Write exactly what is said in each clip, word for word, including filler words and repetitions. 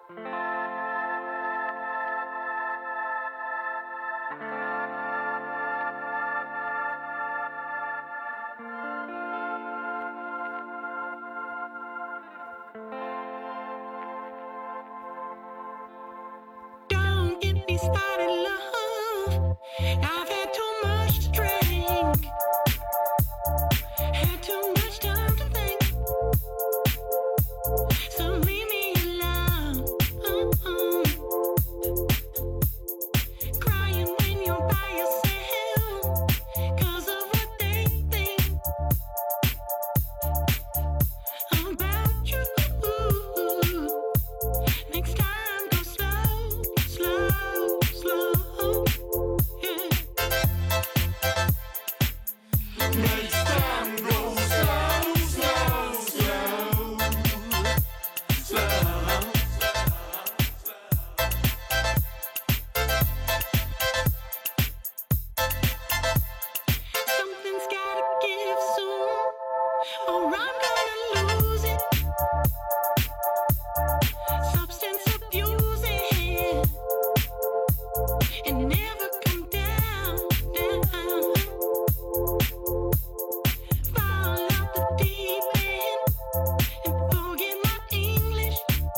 Don't get me started, love. I've had too much to drink, had too much time to think. So leave me alone. Uh-uh. Crying when you're by yourself, 'cause of what they think about you. Next time, go slow, slow, slow. Yeah. Next time, go slow, slow, slow, slow. Something's gotta give soon, or I'm gonna lose it. Substance abusing and never come down, down. Fall out the deep end and forget my English.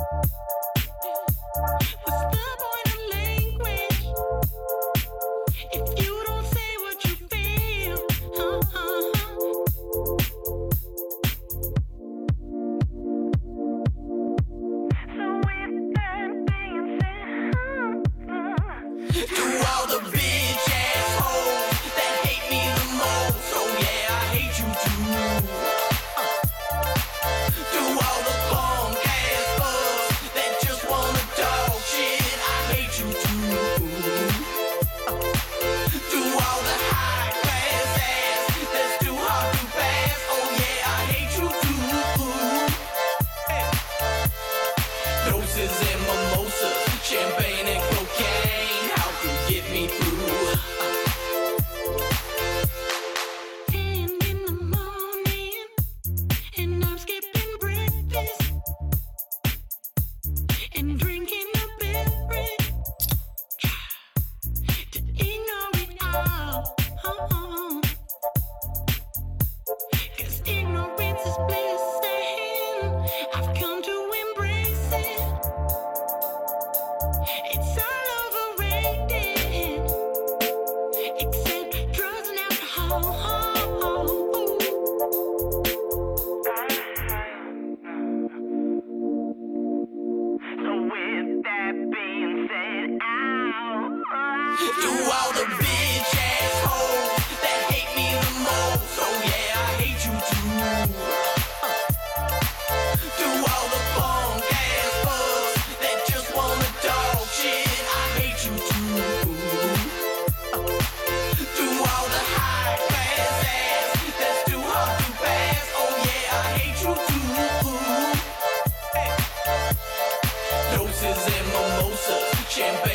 What's the point of language if you don't say what you feel? Uh-uh. So with that being said, To all the bitch assholes that hate me the most, oh yeah, I hate you too. To all the punk ass fucks that just wanna talk shit, I hate you too. To all the high class ass that's too hard to pass, oh yeah, I hate you too. Doses and mimosas, champagne and cocaine, how to get me through. ten in the morning and I'm skipping breakfast and drinking a beverage to ignore it all. 'Cause ignorance is bliss and I've come to embrace it. It's all overrated, except drugs and alcohol. So with that being said, ow. To all the bitch assholes that hate me the most, oh yeah, I hate you too. To all the punk ass fucks that just wanna talk shit, I hate you too. To all the high class ass that's too hard to pass, oh yeah, I hate you too. Doses and mimosas, champagne